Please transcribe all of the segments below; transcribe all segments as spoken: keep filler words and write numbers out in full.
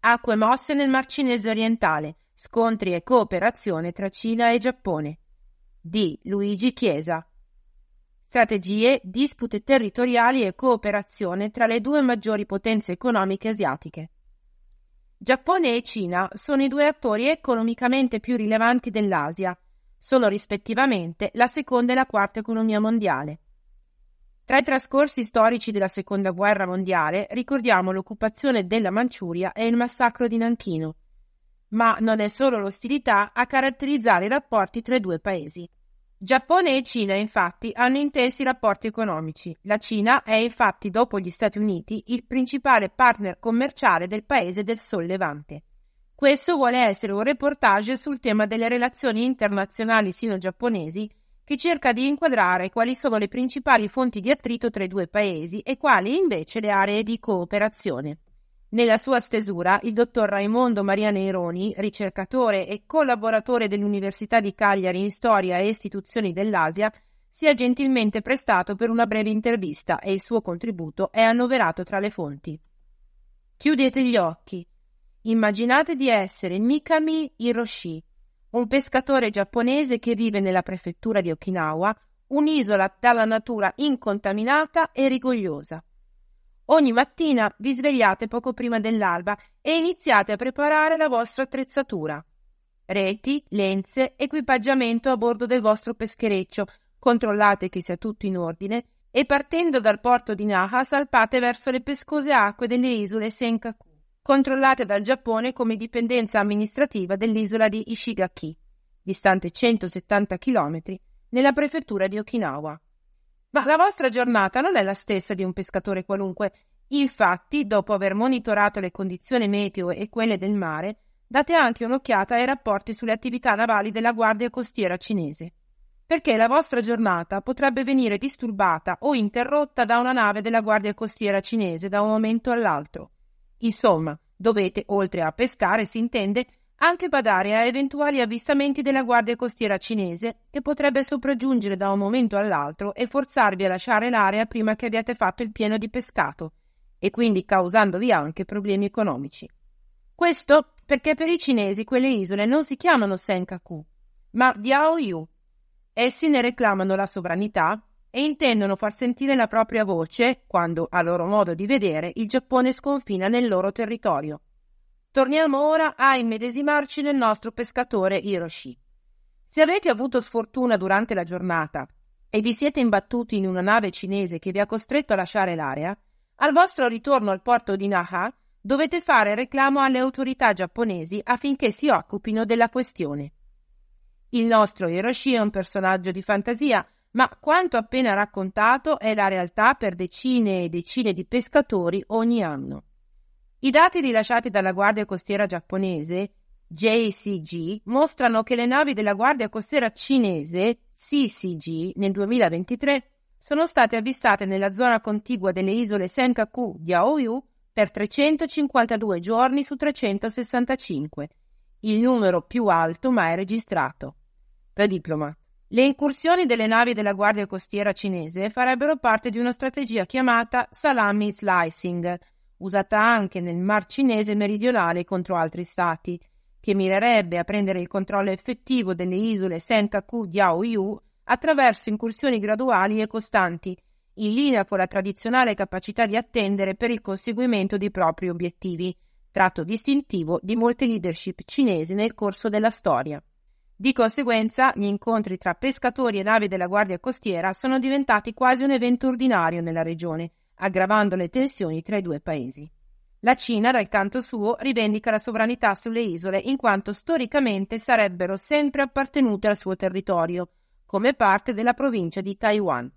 Acque mosse nel Mar Cinese orientale, scontri e cooperazione tra Cina e Giappone. Di Luigi Chiesa. Strategie, dispute territoriali e cooperazione tra le due maggiori potenze economiche asiatiche. Giappone e Cina sono i due attori economicamente più rilevanti dell'Asia. Sono rispettivamente la seconda e la quarta economia mondiale. Tra i trascorsi storici della Seconda Guerra Mondiale ricordiamo l'occupazione della Manciuria e il massacro di Nanchino. Ma non è solo l'ostilità a caratterizzare i rapporti tra i due paesi. Giappone e Cina, infatti, hanno intensi rapporti economici. La Cina è, infatti, dopo gli Stati Uniti, il principale partner commerciale del paese del Sol Levante. Questo vuole essere un reportage sul tema delle relazioni internazionali sino-giapponesi che cerca di inquadrare quali sono le principali fonti di attrito tra i due paesi e quali invece le aree di cooperazione. Nella sua stesura, il dottor Raimondo Maria Neironi, ricercatore e collaboratore dell'Università di Cagliari in Storia e Istituzioni dell'Asia, si è gentilmente prestato per una breve intervista e il suo contributo è annoverato tra le fonti. Chiudete gli occhi. Immaginate di essere Mikami Hiroshi, un pescatore giapponese che vive nella prefettura di Okinawa, un'isola dalla natura incontaminata e rigogliosa. Ogni mattina vi svegliate poco prima dell'alba e iniziate a preparare la vostra attrezzatura. Reti, lenze, equipaggiamento a bordo del vostro peschereccio, controllate che sia tutto in ordine e partendo dal porto di Naha salpate verso le pescose acque delle isole Senkaku, controllate dal Giappone come dipendenza amministrativa dell'isola di Ishigaki, distante centosettanta chilometri, nella prefettura di Okinawa. Ma la vostra giornata non è la stessa di un pescatore qualunque. Infatti, dopo aver monitorato le condizioni meteo e quelle del mare, date anche un'occhiata ai rapporti sulle attività navali della Guardia Costiera cinese, perché la vostra giornata potrebbe venire disturbata o interrotta da una nave della Guardia Costiera cinese da un momento all'altro. Insomma, dovete, oltre a pescare, si intende, anche badare a eventuali avvistamenti della Guardia Costiera cinese che potrebbe sopraggiungere da un momento all'altro e forzarvi a lasciare l'area prima che abbiate fatto il pieno di pescato e quindi causandovi anche problemi economici. Questo perché per i cinesi quelle isole non si chiamano Senkaku, ma Diaoyu. Essi ne reclamano la sovranità e intendono far sentire la propria voce quando, a loro modo di vedere, il Giappone sconfina nel loro territorio. Torniamo ora a immedesimarci nel nostro pescatore Hiroshi. Se avete avuto sfortuna durante la giornata e vi siete imbattuti in una nave cinese che vi ha costretto a lasciare l'area, al vostro ritorno al porto di Naha dovete fare reclamo alle autorità giapponesi affinché si occupino della questione. Il nostro Hiroshi è un personaggio di fantasia, ma quanto appena raccontato è la realtà per decine e decine di pescatori ogni anno. I dati rilasciati dalla Guardia Costiera giapponese, J C G, mostrano che le navi della Guardia Costiera cinese, C C G, nel duemilaventitré sono state avvistate nella zona contigua delle isole Senkaku di Aoyu per trecentocinquantadue giorni su trecentosessantacinque, il numero più alto mai registrato. The Diplomat. Le incursioni delle navi della Guardia Costiera cinese farebbero parte di una strategia chiamata salami slicing, usata anche nel Mar Cinese meridionale contro altri stati, che mirerebbe a prendere il controllo effettivo delle isole Senkaku di Aoyu attraverso incursioni graduali e costanti, in linea con la tradizionale capacità di attendere per il conseguimento di propri obiettivi, tratto distintivo di molte leadership cinesi nel corso della storia. Di conseguenza, gli incontri tra pescatori e navi della Guardia Costiera sono diventati quasi un evento ordinario nella regione, aggravando le tensioni tra i due paesi. La Cina, dal canto suo, rivendica la sovranità sulle isole in quanto storicamente sarebbero sempre appartenute al suo territorio, come parte della provincia di Taiwan.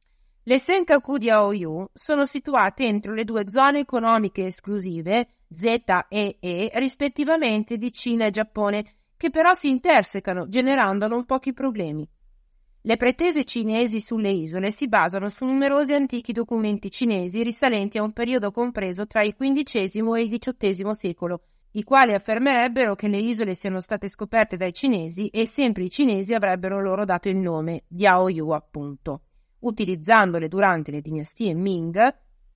Le Senkaku di Aoyu sono situate entro le due zone economiche esclusive, Z e E, rispettivamente di Cina e Giappone, che però si intersecano, generando non pochi problemi. Le pretese cinesi sulle isole si basano su numerosi antichi documenti cinesi risalenti a un periodo compreso tra il quindicesimo e il diciottesimo secolo, i quali affermerebbero che le isole siano state scoperte dai cinesi e sempre i cinesi avrebbero loro dato il nome, Diaoyu appunto, utilizzandole durante le dinastie Ming,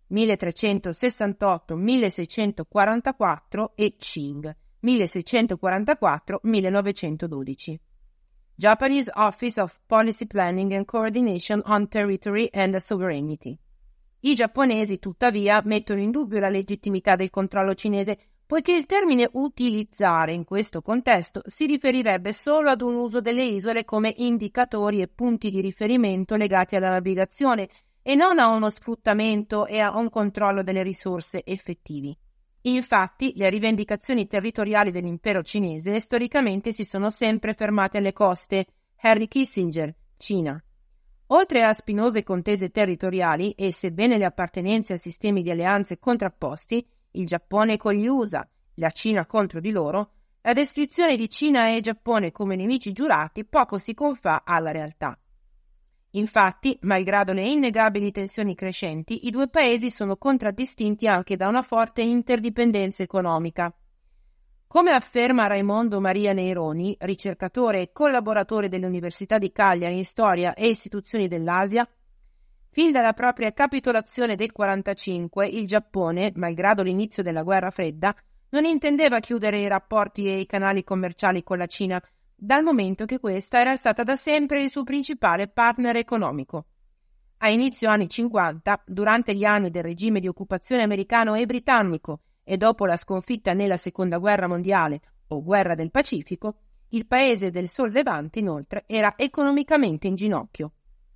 milletrecentosessantotto milleseicentoquarantaquattro e Qing milleseicentoquarantaquattro millenovecentododici. Japanese Office of Policy Planning and Coordination on Territory and Sovereignty. I giapponesi, tuttavia, mettono in dubbio la legittimità del controllo cinese, poiché il termine utilizzare in questo contesto si riferirebbe solo ad un uso delle isole come indicatori e punti di riferimento legati alla navigazione e non a uno sfruttamento e a un controllo delle risorse effettivi. Infatti, le rivendicazioni territoriali dell'impero cinese storicamente si sono sempre fermate alle coste. Henry Kissinger, Cina. Oltre a spinose contese territoriali e, sebbene le appartenenze a sistemi di alleanze contrapposti, il Giappone con gli U S A, la Cina contro di loro, la descrizione di Cina e Giappone come nemici giurati poco si confà alla realtà. Infatti, malgrado le innegabili tensioni crescenti, i due paesi sono contraddistinti anche da una forte interdipendenza economica. Come afferma Raimondo Maria Neironi, ricercatore e collaboratore dell'Università di Cagliari in Storia e Istituzioni dell'Asia, fin dalla propria capitolazione del quarantacinque, il Giappone, malgrado l'inizio della guerra fredda, non intendeva chiudere i rapporti e i canali commerciali con la Cina, dal momento che questa era stata da sempre il suo principale partner economico. A inizio anni cinquanta, durante gli anni del regime di occupazione americano e britannico e dopo la sconfitta nella Seconda Guerra Mondiale o Guerra del Pacifico, il paese del Sol Levante, inoltre, era economicamente in ginocchio.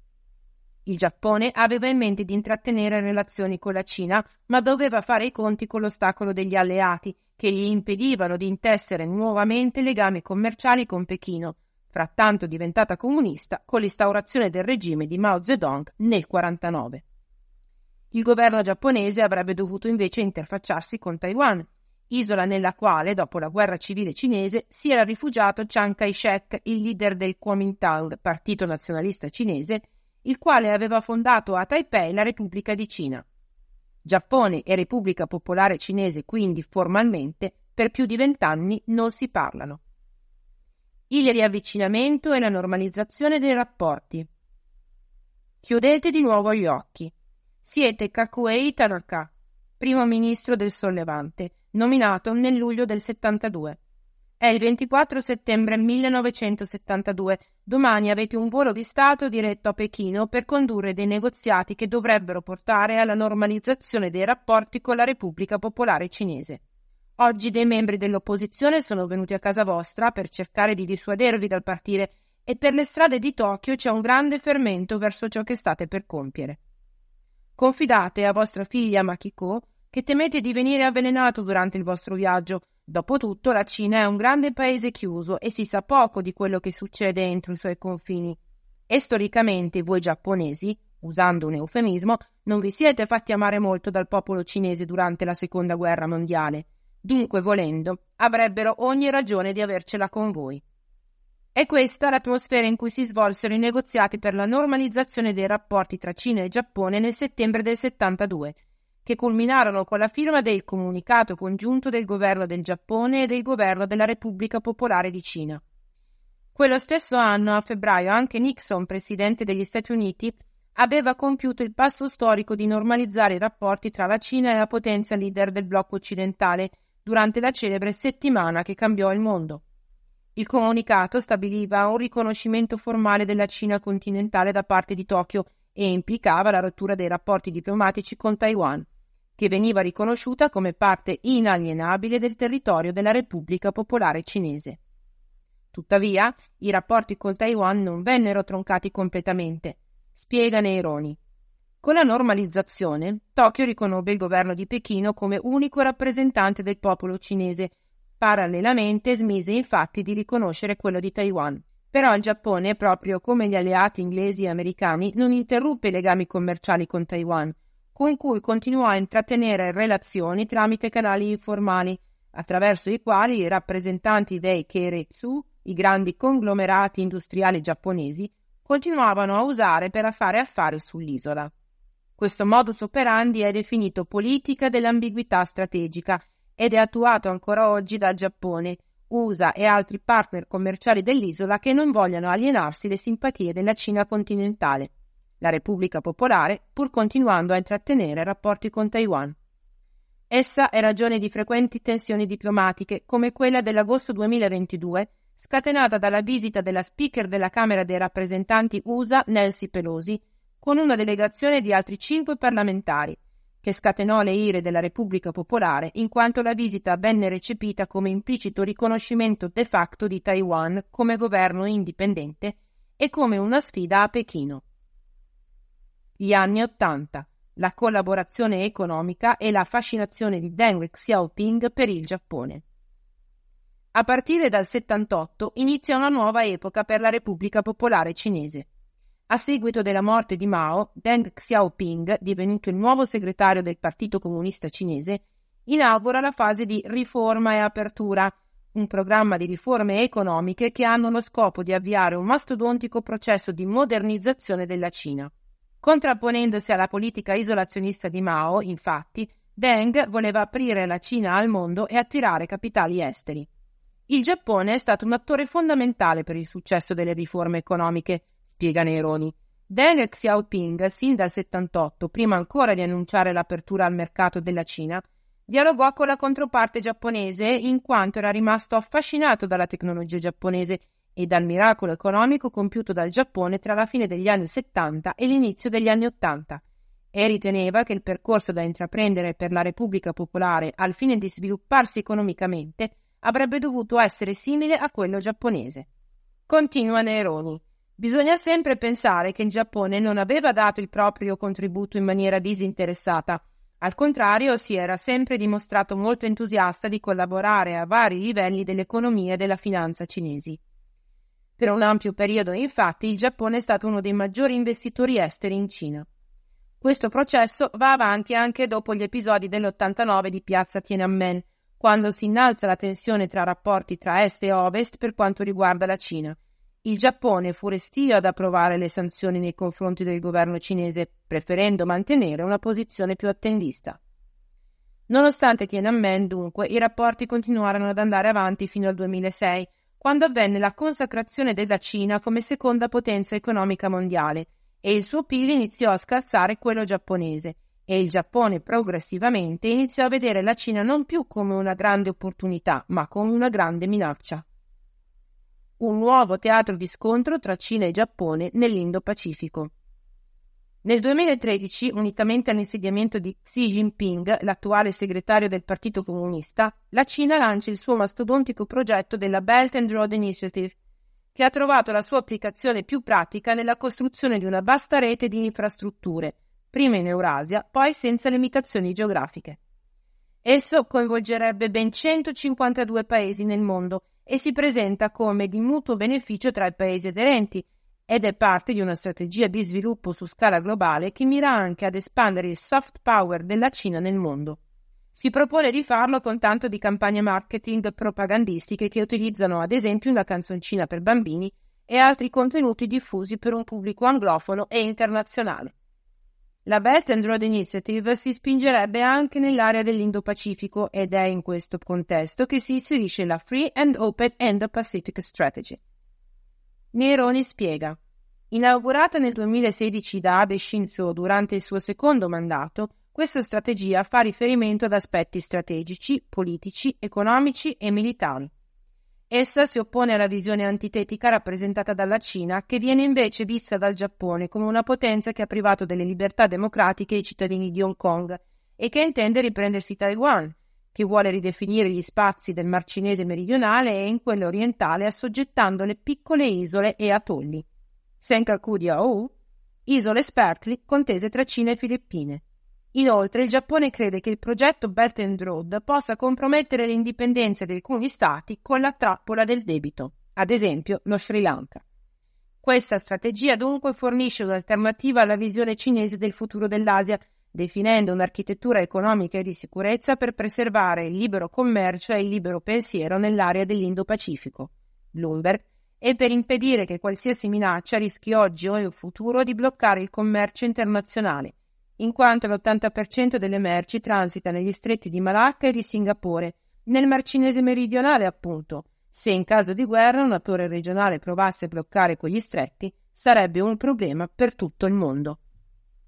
Il Giappone aveva in mente di intrattenere relazioni con la Cina, ma doveva fare i conti con l'ostacolo degli alleati, che gli impedivano di intessere nuovamente legami commerciali con Pechino, frattanto diventata comunista con l'instaurazione del regime di Mao Zedong nel quarantanove. Il governo giapponese avrebbe dovuto invece interfacciarsi con Taiwan, isola nella quale, dopo la guerra civile cinese, si era rifugiato Chiang Kai-shek, il leader del Kuomintang, partito nazionalista cinese, il quale aveva fondato a Taipei la Repubblica di Cina. Giappone e Repubblica Popolare Cinese, quindi, formalmente, per più di vent'anni non si parlano. Il riavvicinamento e la normalizzazione dei rapporti. Chiudete di nuovo gli occhi. Siete Kakuei Tanaka, primo ministro del Sollevante, nominato nel luglio del settantadue. È il ventiquattro settembre millenovecentosettantadue. Domani avete un volo di Stato diretto a Pechino per condurre dei negoziati che dovrebbero portare alla normalizzazione dei rapporti con la Repubblica Popolare Cinese. Oggi dei membri dell'opposizione sono venuti a casa vostra per cercare di dissuadervi dal partire e per le strade di Tokyo c'è un grande fermento verso ciò che state per compiere. Confidate a vostra figlia Makiko che temete di venire avvelenato durante il vostro viaggio. Dopotutto la Cina è un grande paese chiuso e si sa poco di quello che succede entro i suoi confini. E storicamente voi giapponesi, usando un eufemismo, non vi siete fatti amare molto dal popolo cinese durante la Seconda Guerra Mondiale. Dunque, volendo, avrebbero ogni ragione di avercela con voi. È questa l'atmosfera in cui si svolsero i negoziati per la normalizzazione dei rapporti tra Cina e Giappone nel settembre del settantadue, che culminarono con la firma del comunicato congiunto del governo del Giappone e del governo della Repubblica Popolare di Cina. Quello stesso anno, a febbraio, anche Nixon, presidente degli Stati Uniti, aveva compiuto il passo storico di normalizzare i rapporti tra la Cina e la potenza leader del blocco occidentale durante la celebre settimana che cambiò il mondo. Il comunicato stabiliva un riconoscimento formale della Cina continentale da parte di Tokyo e implicava la rottura dei rapporti diplomatici con Taiwan, che veniva riconosciuta come parte inalienabile del territorio della Repubblica Popolare Cinese. Tuttavia, i rapporti con Taiwan non vennero troncati completamente, spiega Neironi. Con la normalizzazione, Tokyo riconobbe il governo di Pechino come unico rappresentante del popolo cinese. Parallelamente smise infatti di riconoscere quello di Taiwan. Però il Giappone, proprio come gli alleati inglesi e americani, non interruppe i legami commerciali con Taiwan, con cui continuò a intrattenere relazioni tramite canali informali, attraverso i quali i rappresentanti dei Keiretsu, i grandi conglomerati industriali giapponesi, continuavano a usare per fare affari sull'isola. Questo modus operandi è definito politica dell'ambiguità strategica ed è attuato ancora oggi dal Giappone, U S A e altri partner commerciali dell'isola che non vogliono alienarsi le simpatie della Cina continentale. la Repubblica Popolare, pur continuando a intrattenere rapporti con Taiwan. Essa è ragione di frequenti tensioni diplomatiche, come quella dell'agosto duemilaventidue, scatenata dalla visita della Speaker della Camera dei rappresentanti U S A Nancy Pelosi, con una delegazione di altri cinque parlamentari, che scatenò le ire della Repubblica Popolare in quanto la visita venne recepita come implicito riconoscimento de facto di Taiwan come governo indipendente e come una sfida a Pechino. Gli anni Ottanta, la collaborazione economica e la fascinazione di Deng Xiaoping per il Giappone. A partire dal settantotto inizia una nuova epoca per la Repubblica Popolare Cinese. A seguito della morte di Mao, Deng Xiaoping, divenuto il nuovo segretario del Partito Comunista Cinese, inaugura la fase di riforma e apertura, un programma di riforme economiche che hanno lo scopo di avviare un mastodontico processo di modernizzazione della Cina. Contrapponendosi alla politica isolazionista di Mao, infatti, Deng voleva aprire la Cina al mondo e attirare capitali esteri. Il Giappone è stato un attore fondamentale per il successo delle riforme economiche, spiega Neroni. Deng Xiaoping, sin dal settantotto, prima ancora di annunciare l'apertura al mercato della Cina, dialogò con la controparte giapponese in quanto era rimasto affascinato dalla tecnologia giapponese e dal miracolo economico compiuto dal Giappone tra la fine degli anni settanta e l'inizio degli anni ottanta, e riteneva che il percorso da intraprendere per la Repubblica Popolare al fine di svilupparsi economicamente avrebbe dovuto essere simile a quello giapponese. Continua Neroni. Bisogna sempre pensare che il Giappone non aveva dato il proprio contributo in maniera disinteressata. Al contrario, si era sempre dimostrato molto entusiasta di collaborare a vari livelli dell'economia e della finanza cinesi. Per un ampio periodo, infatti, il Giappone è stato uno dei maggiori investitori esteri in Cina. Questo processo va avanti anche dopo gli episodi dell'ottantanove di piazza Tiananmen, quando si innalza la tensione tra rapporti tra Est e Ovest per quanto riguarda la Cina. Il Giappone fu restio ad approvare le sanzioni nei confronti del governo cinese, preferendo mantenere una posizione più attendista. Nonostante Tiananmen, dunque, i rapporti continuarono ad andare avanti fino al duemilasei, quando avvenne la consacrazione della Cina come seconda potenza economica mondiale e il suo P I L iniziò a scalzare quello giapponese, e il Giappone progressivamente iniziò a vedere la Cina non più come una grande opportunità, ma come una grande minaccia. Un nuovo teatro di scontro tra Cina e Giappone nell'Indo-Pacifico. Nel duemilatredici, unitamente all'insediamento di Xi Jinping, l'attuale segretario del Partito Comunista, la Cina lancia il suo mastodontico progetto della Belt and Road Initiative, che ha trovato la sua applicazione più pratica nella costruzione di una vasta rete di infrastrutture, prima in Eurasia, poi senza limitazioni geografiche. Esso coinvolgerebbe ben centocinquantadue paesi nel mondo e si presenta come di mutuo beneficio tra i paesi aderenti, ed è parte di una strategia di sviluppo su scala globale che mira anche ad espandere il soft power della Cina nel mondo. Si propone di farlo con tanto di campagne marketing propagandistiche che utilizzano ad esempio una canzoncina per bambini e altri contenuti diffusi per un pubblico anglofono e internazionale. La Belt and Road Initiative si spingerebbe anche nell'area dell'Indo-Pacifico ed è in questo contesto che si inserisce la Free and Open Indo-Pacific Strategy. Neroni spiega: inaugurata nel duemilasedici da Abe Shinzo durante il suo secondo mandato, questa strategia fa riferimento ad aspetti strategici, politici, economici e militari. Essa si oppone alla visione antitetica rappresentata dalla Cina, che viene invece vista dal Giappone come una potenza che ha privato delle libertà democratiche i cittadini di Hong Kong e che intende riprendersi Taiwan, che vuole ridefinire gli spazi del Mar Cinese meridionale e in quello orientale assoggettando le piccole isole e atolli. Senkaku Diaoyu, isole Spratly contese tra Cina e Filippine. Inoltre, il Giappone crede che il progetto Belt and Road possa compromettere l'indipendenza di alcuni stati con la trappola del debito, ad esempio lo Sri Lanka. Questa strategia dunque fornisce un'alternativa alla visione cinese del futuro dell'Asia, definendo un'architettura economica e di sicurezza per preservare il libero commercio e il libero pensiero nell'area dell'Indo-Pacifico, Bloomberg, e per impedire che qualsiasi minaccia rischi oggi o in futuro di bloccare il commercio internazionale, in quanto l'ottanta per cento delle merci transita negli stretti di Malacca e di Singapore, nel Mar Cinese meridionale appunto. Se in caso di guerra un attore regionale provasse a bloccare quegli stretti, sarebbe un problema per tutto il mondo.